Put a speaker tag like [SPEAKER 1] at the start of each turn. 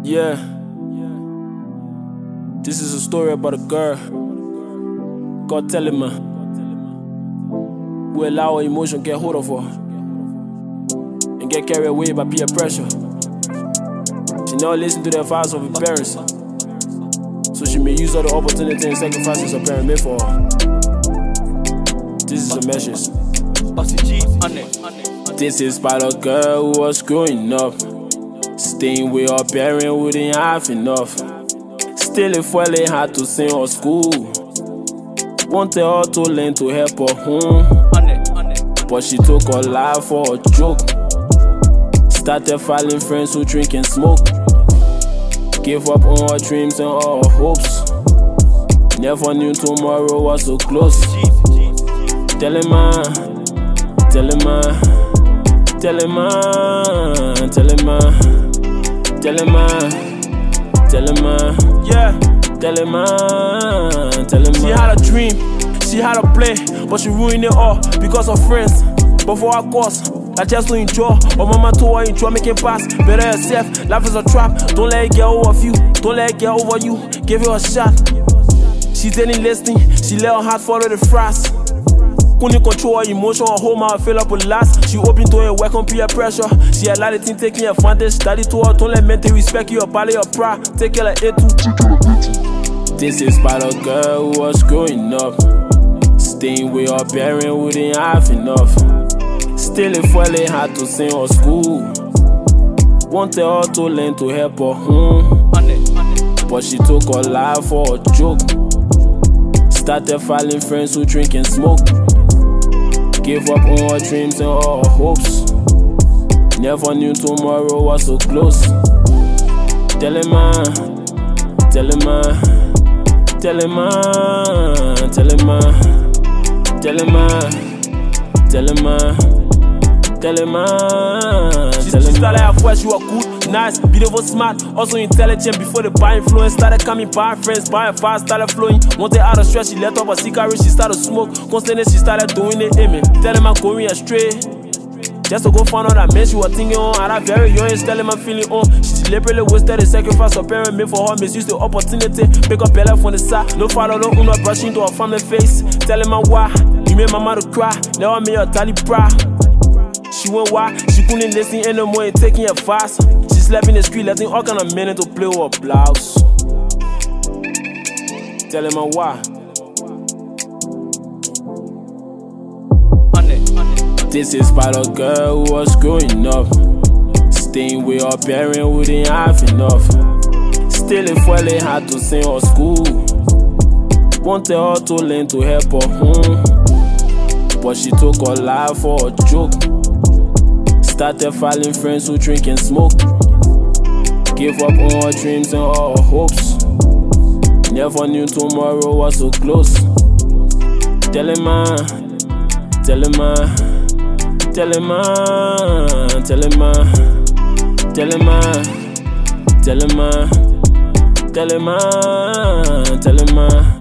[SPEAKER 1] Yeah, this is a story about a girl. God telling me we allow our emotion get hold of her and get carried away by peer pressure. She never listened to the advice of her parents, so she may use all the opportunity and sacrifices her parents made for her. This is a message. This is about a girl who was growing up, staying with her parents who didn't have enough. Still it fueling hard to send her school. Wanted her to learn to help her home, but she took her life for a joke. Started following friends who drink and smoke. Gave up on her dreams and all her hopes. Never knew tomorrow was so close. Tell him man, tell him man, tell him man, tell him man, tell him man, tell him man, yeah, tell him man, tell him man. She had a dream, she had a plan, but she ruined it all because of friends. But for her cause, I just don't enjoy. Her mama told her enjoy making pass. Better yourself, life is a trap. Don't let it get over you, don't let it get over you. Give it a shot. She didn't listen, she let her heart follow the frost. Couldn't control her emotion, her whole mouth fill up with last. She open to it, work on peer pressure. She had a lot of things taking advantage. Daddy told her, don't let men take respect you, your body, your pride. Take care like it too. This is about a girl who was growing up, staying with her parents who didn't have enough. Still it fueling hard to send her school. Wanted her to learn to help her home, but she took her life for a joke. Started following friends who drink and smoke. Gave up on her dreams and all her hopes. Never knew tomorrow was so close. Tell him man, tell him man, tell him man, tell him man, tell him man, tell him man, tell him man. She started her first, she was good, nice, beautiful, smart, also intelligent. Before the bad influence started coming by, friends buying fast, started flowing. Wanted out of stress, she let up her cigarette, she started smoke. Constantly she started doing it, aiming. Telling my going astray, just to go find out that man she was thinking on. At that very young age, telling my feeling on. She deliberately wasted the sacrifice her parents made for her. Misused the opportunity, pick up her life on the side. No follow, no not brushing into her family face. Telling my why, you made my mother cry. Never made her daddy proud. She went wild, she couldn't listen anymore and taking it fast. She slept in the street, letting all kind of men to play with her blouse. Tell him why. This is about a girl who was growing up, staying with her parents who didn't have enough. Still it fueling hard to send her school. Wanted her to learn to help her home, but she took her life for a joke. Started following friends who drink and smoke. Gave up on her dreams and all her hopes. Never knew tomorrow was so close. Tell him man, tell him man, tell him man, tell him man, tell him man, tell him man, tell him man, tell him man.